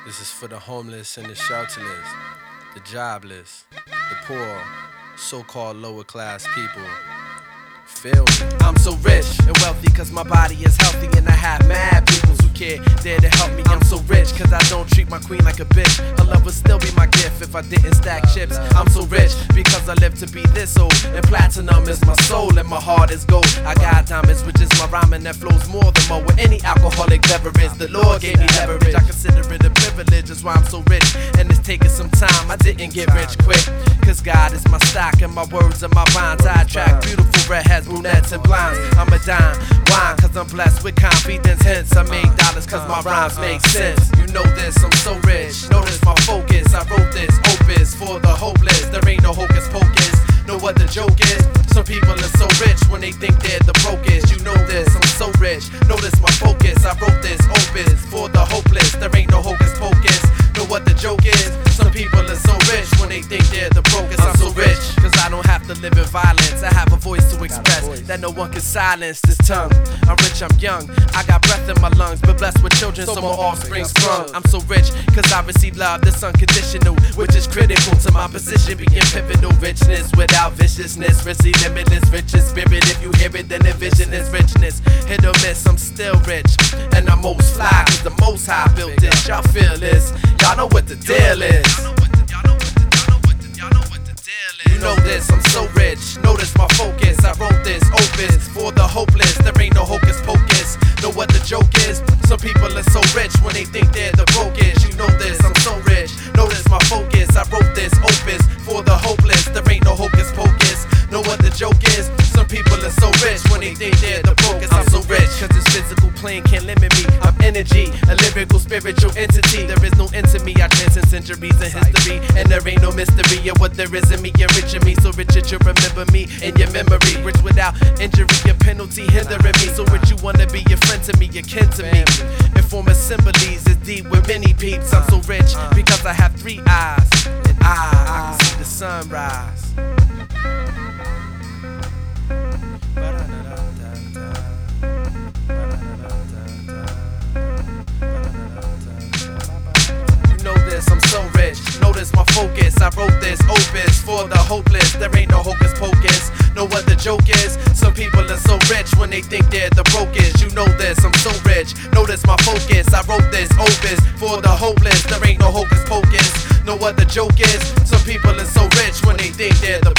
This is for the homeless and the shelterless, the jobless, the poor, so-called lower class people. Feel me? I'm so rich and wealthy cause my body is healthy, and I have mad people who care, there to help me. I'm so rich cause I don't treat my queen like a bitch. Her love would still be my gift if I didn't stack chips. I'm so rich because I live to be this old, and platinum is my soul and my heart is gold. I got diamonds, which is my rhyming that flows more than more with any alcoholic beverage. The Lord gave me leverage, I consider it a privilege. That's why I'm so rich, and it's taking some time. I didn't get rich quick, cause God is my stock and my words and my rhymes. I attract beautiful redheads, brunettes, and blinds. I'm a dime wine cause I'm blessed with confidence. Hence I make dollars cause my rhymes make sense. You know this, I'm so rich. Notice my focus. I wrote this opus for the hopeless. There ain't no hocus pocus. Know what the joke is? Some people are so rich when they think they're the brokest. You know this, I'm so rich. Notice my focus. I wrote this opus for the hopeless. There ain't no hocus pocus. Know what the joke is? Some people are so rich when they think they're the brokest. I'm so rich cause I don't have to live in violence. I have a voice to express that no one can silence this tongue. I'm rich, I'm young, I got breath in my lungs, but blessed with children so my offspring sprung. I'm so rich cause I receive love that's unconditional, which is critical to my position, being pivotal. Richness without viciousness, richly limitless, rich in spirit. If you hear it then envision this richness. Hit or miss, I'm still rich, and I'm most fly cause the most high built this. Y'all feel this, y'all know what the deal is. You know this, I'm so rich. Notice my focus. I wrote this opus for the hopeless. There ain't no hocus pocus. Know what the joke is? Some people are so rich when they think they're the brokest. You know this, I'm so rich. Notice my focus. I wrote this opus for the hopeless. There ain't no hocus pocus. Know what the joke is? Some people are so rich when they think they're the brokest. I'm so rich cause this physical plane can't limit me. I'm energy, a lyrical spiritual entity. There is no end to me. I transcend centuries in history, and there ain't no mystery of what there is in me. You're rich in me, so rich that you remember me in your memory. Rich without injury, your penalty hindering me. So rich you wanna be your friend to me, your kin to me. Inform assemblies is deep with many peeps. I'm so rich because I have 3 eyes, and I can see the sunrise. I'm so rich, notice my focus. I wrote this opus for the hopeless. There ain't no hocus pocus. Know what the joke is? Some people are so rich when they think they're the brokest. You know this, I'm so rich. Notice my focus. I wrote this opus for the hopeless. There ain't no hocus pocus. Know what the joke is? Some people are so rich when they think they're the